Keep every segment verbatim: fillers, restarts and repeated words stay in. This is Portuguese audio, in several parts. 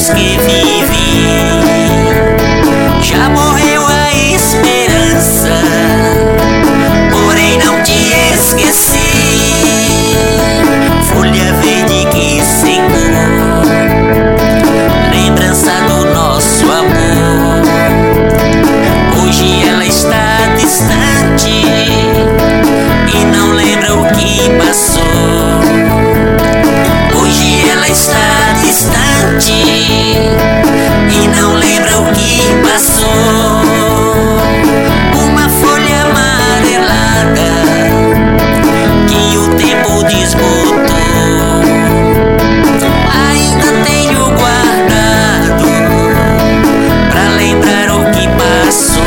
tempos que vivi. Já morreu a esperança, porém não te esqueci. Folha verde que secou, lembrança do nosso amor. Hoje ela está distante e não lembra o que passou. Hoje ela está distante e não lembra o que passou. Uma folha amarelada que o tempo desbotou, ainda tenho guardado pra lembrar o que passou.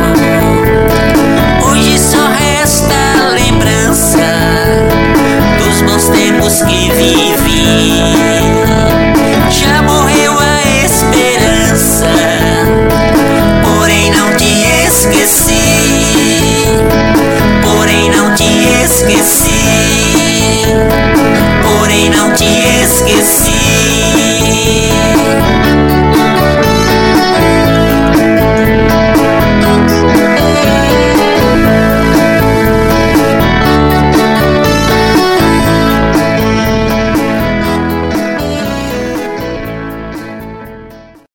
Hoje só resta a lembrança dos bons tempos que vivi.